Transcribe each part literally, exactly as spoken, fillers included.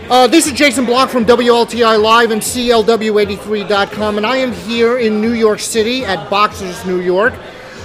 Uh, this is Jason Block from W L T I Live and C L W eighty-three dot com, and I am here in New York City at Boxers New York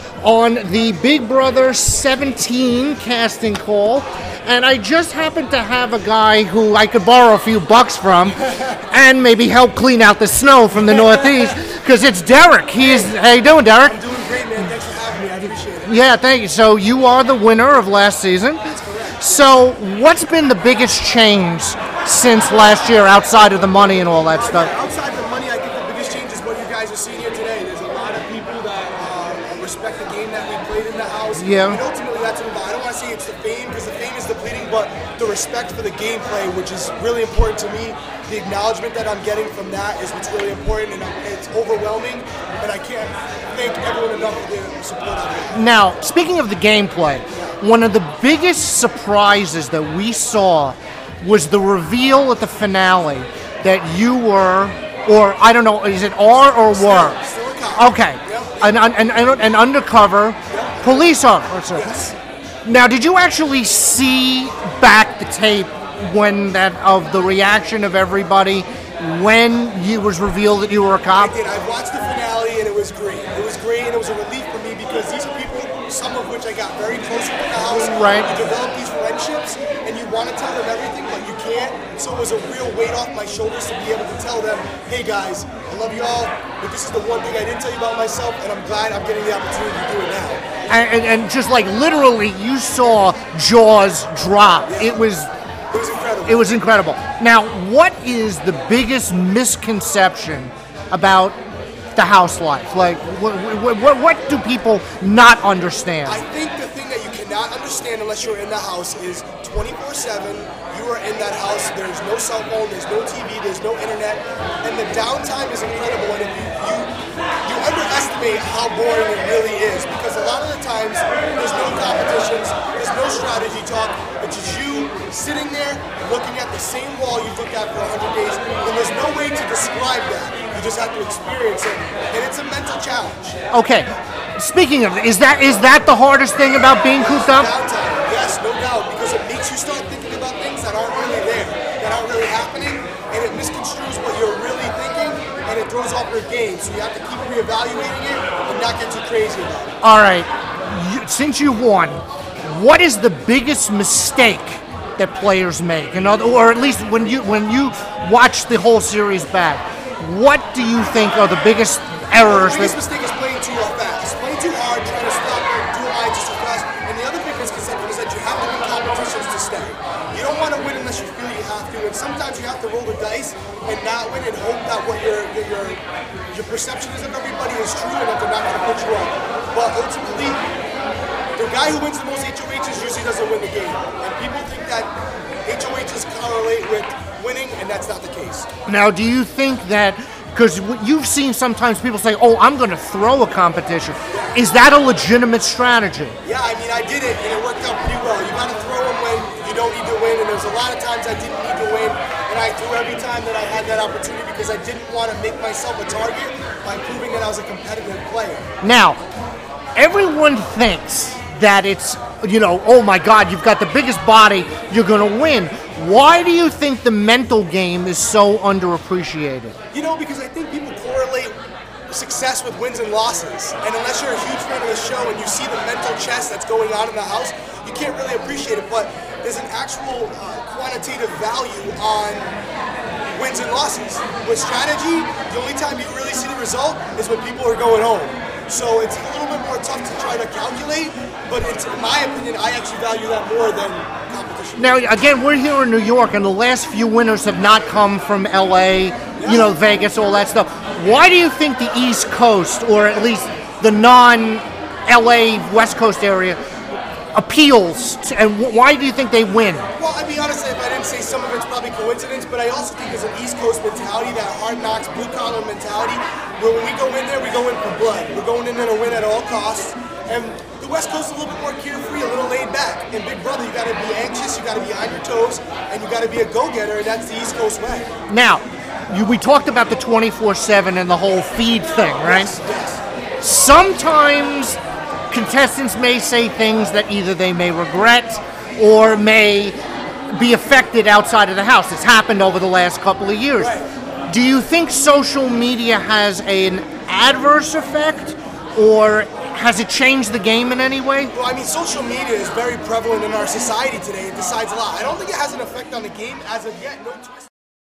on the Big Brother seventeen casting call, and I just happened to have a guy who I could borrow a few bucks from and maybe help clean out the snow from the Northeast, because it's Derek. He's, how you doing, Derek? I'm doing great, man. Thanks for having me. I appreciate it. Yeah, thank you. So you are the winner of last season. That's correct. So what's been the biggest change since last year, outside of the money and all that stuff? Outside of the money, I think the biggest change is what you guys are seeing here today. There's a lot of people that uh, respect the game that we played in the house. Yeah. And ultimately, that's what I don't want to say it's the fame, because the fame is depleting, but the respect for the gameplay, which is really important to me. The acknowledgement that I'm getting from that is what's really important, and it's overwhelming, and I can't thank everyone enough for the support of it. Now, speaking of the gameplay, one of the biggest surprises that we saw was the reveal at the finale that you were, or I don't know, is it are or were? Still, still a cop. Okay, Yep. an, an, an, an undercover Yep. police officer. Yes. Now, did you actually see back the tape when that of the reaction of everybody when it was revealed that you were a cop? I did. I watched the finale, and it was great. It was great, and it was a relief for me, because these are people, some of which I got very close with in the house. Right. You develop these friendships, and you want to tell them everything, but you can't. So it was a real weight off my shoulders to be able to tell them, hey guys, I love you all, but this is the one thing I didn't tell you about myself, and I'm glad I'm getting the opportunity to do it now. And, and, and just like literally, you saw jaws drop. It was It was incredible. it was incredible. Now, what is the biggest misconception about the house life? Like, what, what, what do people not understand? I think the thing that you cannot understand unless you're in the house is twenty-four seven, you are in that house, there's no cell phone, there's no T V, there's no internet, and the downtime is incredible, and if you, you, you underestimate how boring it really is, because a lot of the times, there's no competitions, there's no strategy talk, it's just you sitting there, looking at the same wall you've looked at for one hundred days, and there's no way to describe that. You just have to experience it, and it's a mental challenge. Okay, speaking of, is that is that the hardest thing about being cooped up? Downtime, yes, no doubt, because it makes you start thinking about things that aren't really there, that aren't really happening, and it misconstrues what you're really thinking, and it throws off your game. So you have to keep reevaluating it and not get too crazy about it. All right, you, since you won, what is the biggest mistake that players make? In other, or at least when you when you watch the whole series back, what do you think are the biggest errors? The biggest that, mistake is playing too fast, playing too hard, trying to stop it, do a line just so fast. And the other big misconception is that you have to win competitions to stay. You don't want to win unless you feel you have to, and sometimes you have to roll the dice and not win and hope that what your your your, your perception is of everybody is true and that they're not going to put you up. But ultimately, the guy who wins the most H O Hs usually doesn't win the game, and people think that H O Hs correlate with winning, and that's not the case. now, do you think that? Because you've seen sometimes people say, "Oh, I'm going to throw a competition." Is that a legitimate strategy? Yeah, I mean, I did it, and it worked out pretty well. You got to throw them when you don't need to win, and there's a lot of times I didn't need to win, and I threw every time that I had that opportunity because I didn't want to make myself a target by proving that I was a competitive player. Now, everyone thinks that it's, you know, oh my God, you've got the biggest body, you're going to win. Why do you think the mental game is so underappreciated? You know, because I think people correlate success with wins and losses, and unless you're a huge fan of the show and you see the mental chess that's going on in the house, you can't really appreciate it, but there's an actual uh, quantitative value on wins and losses. With strategy, the only time you really see the result is when people are going home. So it's a little bit more tough to try to calculate, but it's, in my opinion, I actually value that more than competition. Now, again, we're here in New York, and the last few winners have not come from L A, you know, Vegas, all that stuff. Why do you think the East Coast, or at least the non-L A West Coast area, appeals, to, and why do you think they win? Well, I'd be honest, if I didn't say some of it's probably coincidence, but I also think there's an East Coast mentality, that hard knocks, blue-collar mentality, where when we go in there, we go in for blood. We're going in there to win at all costs. And the West Coast is a little bit more carefree, a little laid back. In Big Brother, you got to be anxious, you got to be on your toes, and you got to be a go-getter, and that's the East Coast way. Now, you, we talked about the twenty-four seven and the whole feed thing, right? Yes, yes. Sometimes contestants may say things that either they may regret or may be affected outside of the house. It's happened over the last couple of years. Right. Do you think social media has an adverse effect, or has it changed the game in any way? Well, I mean, social media is very prevalent in our society today. It decides a lot. I don't think it has an effect on the game as of yet. No twist.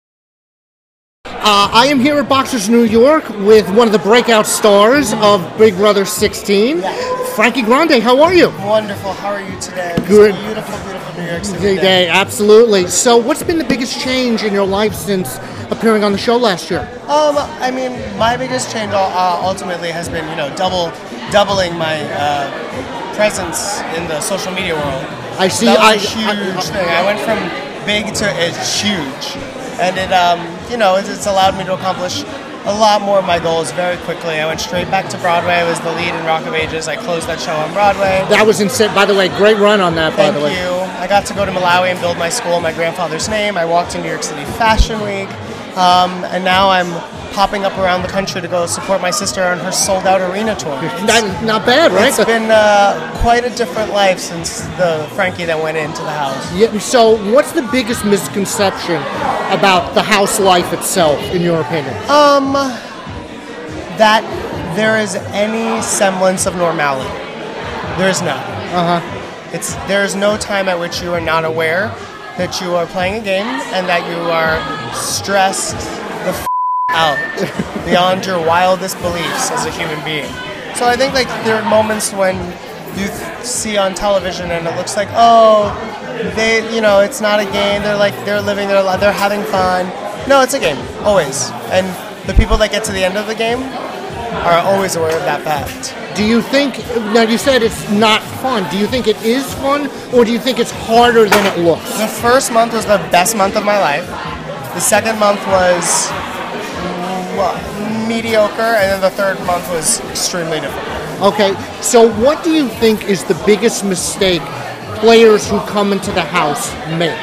Uh, I am here at Boxers New York with one of the breakout stars of Big Brother sixteen, Yeah. Frankie Grande. How are you? Wonderful. How are you today? It's Good. a beautiful, beautiful New York City Day, day, absolutely. So, what's been the biggest change in your life since appearing on the show last year? Um, I mean, my biggest change uh, ultimately has been, you know, double, doubling my uh, presence in the social media world. I see. That was I, a huge I, thing. I went from big to it's huge, and it, um, you know, it's, it's allowed me to accomplish a lot more of my goals very quickly. I went straight back to Broadway. I was the lead in Rock of Ages. I closed that show on Broadway. That was insane. By the way, great run on that. Thank by the way, you. I got to go to Malawi and build my school in my grandfather's name. I walked in New York City Fashion Week, um, and now I'm popping up around the country to go support my sister on her sold-out arena tour. It's, not, not bad, right? it's been uh, quite a different life since the Frankie that went into the house. Yeah, so, what's the biggest misconception about the house life itself, in your opinion? Um, that there is any semblance of normality. There is none. Uh huh. It's there's no time at which you are not aware that you are playing a game and that you are stressed the f- out beyond your wildest beliefs as a human being. So I think like there are moments when you th- see on television and it looks like, oh, they, you know, it's not a game. They're like they're living their life. They're having fun. No, it's a game always. And the people that get to the end of the game are always aware of that fact. Do you think, now you said it's not fun, do you think it is fun, or do you think it's harder than it looks? The first month was the best month of my life. The second month was well, mediocre, and then the third month was extremely difficult. Okay, so what do you think is the biggest mistake players who come into the house make?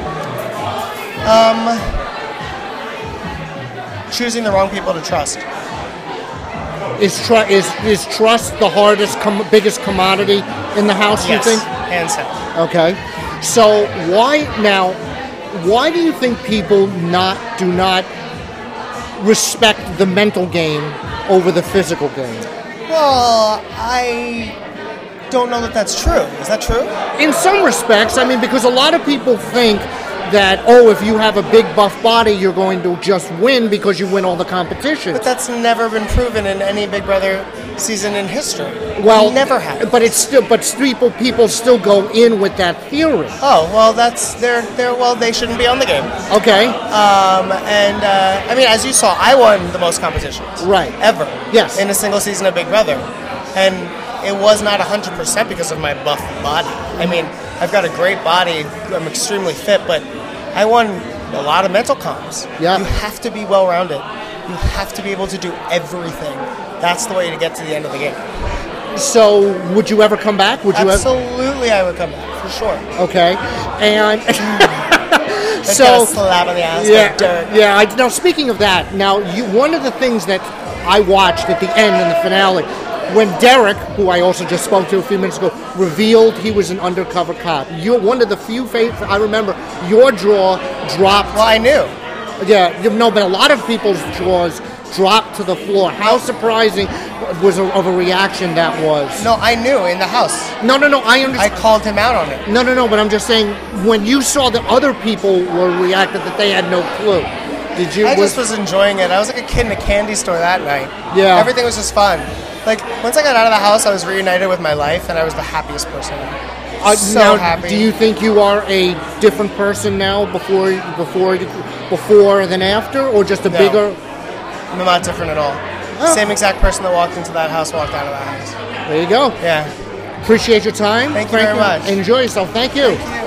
Um, choosing the wrong people to trust. Is, tr- is, is trust the hardest, com- biggest commodity in the house, Yes, you think? hands down. Okay, so why, now, why do you think people not do not respect the mental game over the physical game? Well, I don't know that that's true. Is that true? In some respects, I mean, because a lot of people think that, oh, if you have a big buff body, you're going to just win because you win all the competition. But that's never been proven in any Big Brother season in history. Well, never has. But it's still, but people people still go in with that theory. Oh well, that's they're they're well they shouldn't be on the game. Okay. Um, and uh, I mean, as you saw, I won the most competitions, Right. ever, Yes. in a single season of Big Brother, and it was not one hundred percent because of my buff body. I mean, I've got a great body, I'm extremely fit, but I won a lot of mental comps. Yeah. You have to be well-rounded. You have to be able to do everything. That's the way to get to the end of the game. So, would you ever come back? Would you? Absolutely, I would come back, for sure. Ever? Okay. And Let's so, get a slap on the ass yeah, like dirt. yeah. I, now, speaking of that, now you, one of the things that I watched at the end in the finale, when Derek, who I also just spoke to a few minutes ago, revealed he was an undercover cop. You're one of the few favorite. I remember your jaw dropped. Well, I knew. Yeah, no, but a lot of people's jaws dropped to the floor. How surprising was a, of a reaction that was? No, I knew in the house. No, no, no. I I understand. called him out on it. No, no, no. But I'm just saying, when you saw that other people were reacted, that they had no clue. Did you? I just was enjoying it. I was like a kid in a candy store that night. Yeah. Everything was just fun. Like, once I got out of the house, I was reunited with my life, and I was the happiest person ever. Uh, so now, happy. Do you think you are a different person now before, before, before than after, or just a No. bigger? I'm not different at all. Oh. Same exact person that walked into that house walked out of that house. There you go. Yeah. Appreciate your time. Thank you very much. Enjoy yourself. Thank you. Thank you.